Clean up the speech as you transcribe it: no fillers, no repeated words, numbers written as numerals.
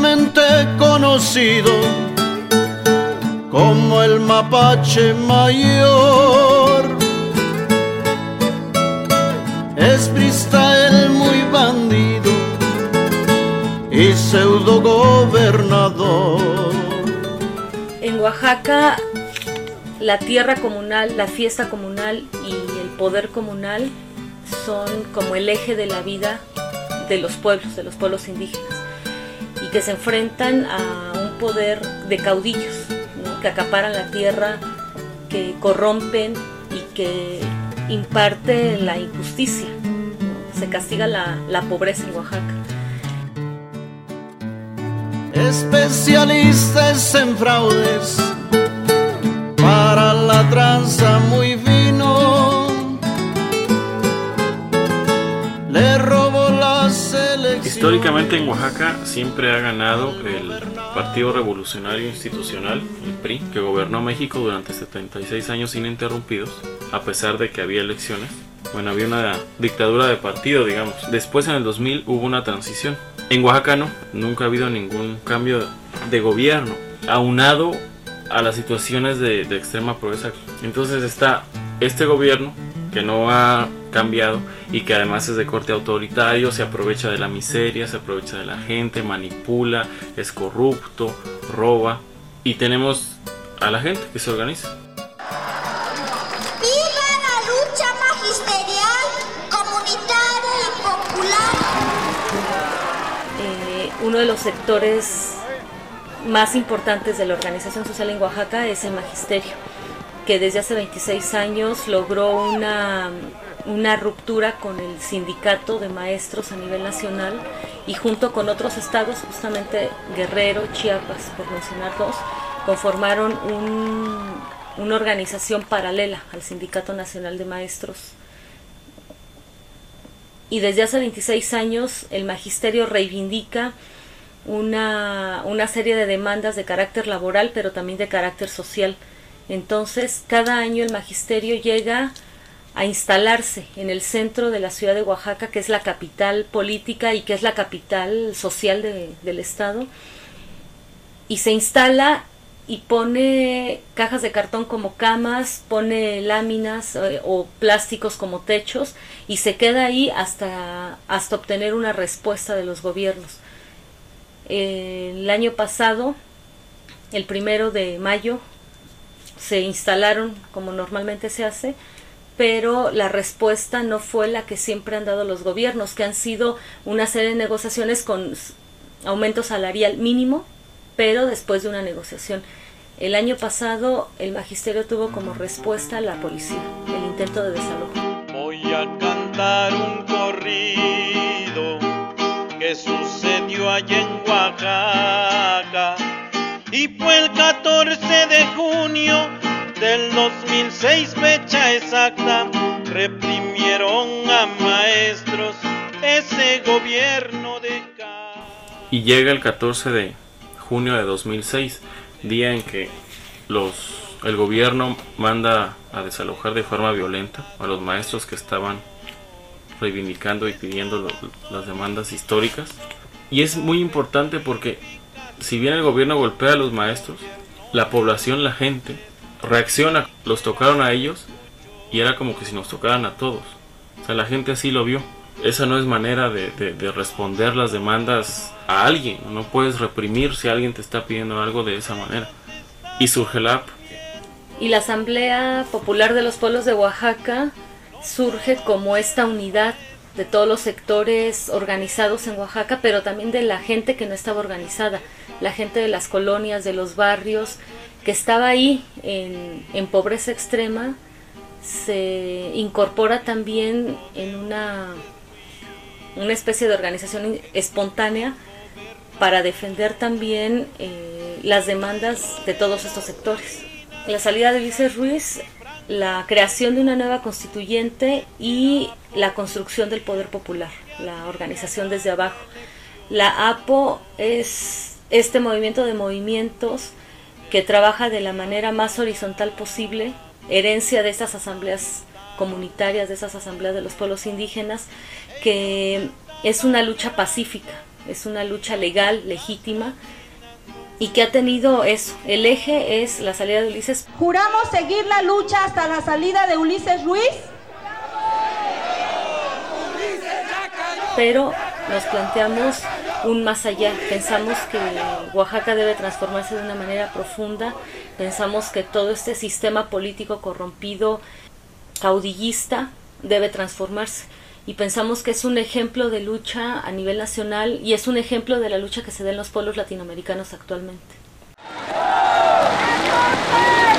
tristemente conocido como el mapache mayor. Es prista el muy bandido y pseudo gobernador. En Oaxaca, la tierra comunal, la fiesta comunal y el poder comunal son como el eje de la vida de los pueblos indígenas, y que se enfrentan a un poder de caudillos, ¿no?, que acaparan la tierra, que corrompen y que imparte la injusticia, ¿no? Se castiga la pobreza en Oaxaca. Especialistas en fraudes, para la tranza muy fino, le robó las elecciones. Históricamente en Oaxaca siempre ha ganado el Partido Revolucionario Institucional, el PRI, que gobernó México durante 76 años ininterrumpidos, a pesar de que había elecciones. Bueno, había una dictadura de partido, digamos. Después, en el 2000, hubo una transición. En Oaxaca no, nunca ha habido ningún cambio de gobierno, aunado a las situaciones de extrema pobreza. Entonces está este gobierno que no ha cambiado y que además es de corte autoritario, se aprovecha de la miseria, se aprovecha de la gente, manipula, es corrupto, roba, y tenemos a la gente que se organiza. ¡Viva la lucha magisterial, comunitaria y popular! Uno de los sectores más importantes de la organización social en Oaxaca es el magisterio, que desde hace 26 años logró una ruptura con el sindicato de maestros a nivel nacional, y junto con otros estados, justamente Guerrero, Chiapas, por mencionar dos, conformaron una organización paralela al Sindicato Nacional de Maestros. Y desde hace 26 años el magisterio reivindica una serie de demandas de carácter laboral, pero también de carácter social. Entonces, cada año el magisterio llega a instalarse en el centro de la ciudad de Oaxaca, que es la capital política y que es la capital social del estado, y se instala y pone cajas de cartón como camas, pone láminas o plásticos como techos, y se queda ahí hasta obtener una respuesta de los gobiernos. El año pasado, el 1 de mayo, se instalaron como normalmente se hace, pero la respuesta no fue la que siempre han dado los gobiernos, que han sido una serie de negociaciones con aumento salarial mínimo, pero después de una negociación. El año pasado el magisterio tuvo como respuesta la policía, el intento de desalojo. Voy a cantar un corrido que sucedió allá en Oaxaca, y fue el 14 de junio del 2006, fecha exacta. Reprimieron a maestros ese gobierno de acá. Y llega el 14 de junio de 2006, día en que el gobierno manda a desalojar de forma violenta a los maestros que estaban reivindicando y pidiendo las demandas históricas. Y es muy importante porque si bien el gobierno golpea a los maestros, la población, la gente, reacciona. Los tocaron a ellos y era como que si nos tocaran a todos. O sea, la gente así lo vio. Esa no es manera de responder las demandas a alguien. No puedes reprimir si alguien te está pidiendo algo de esa manera. Y surge la AP. Y la Asamblea Popular de los Pueblos de Oaxaca surge como esta unidad de todos los sectores organizados en Oaxaca, pero también de la gente que no estaba organizada, la gente de las colonias, de los barrios, que estaba ahí en pobreza extrema. Se incorpora también en una especie de organización espontánea para defender también las demandas de todos estos sectores. La salida de Ulises Ruiz, la creación de una nueva constituyente y la construcción del poder popular, la organización desde abajo. La APO es este movimiento de movimientos que trabaja de la manera más horizontal posible, herencia de estas asambleas comunitarias, de esas asambleas de los pueblos indígenas, que es una lucha pacífica, es una lucha legal, legítima, y que ha tenido eso. El eje es la salida de Ulises. ¿Juramos seguir la lucha hasta la salida de Ulises Ruiz? Pero nos planteamos un más allá. Pensamos que Oaxaca debe transformarse de una manera profunda. Pensamos que todo este sistema político corrompido, caudillista, debe transformarse. Y pensamos que es un ejemplo de lucha a nivel nacional y es un ejemplo de la lucha que se da en los pueblos latinoamericanos actualmente.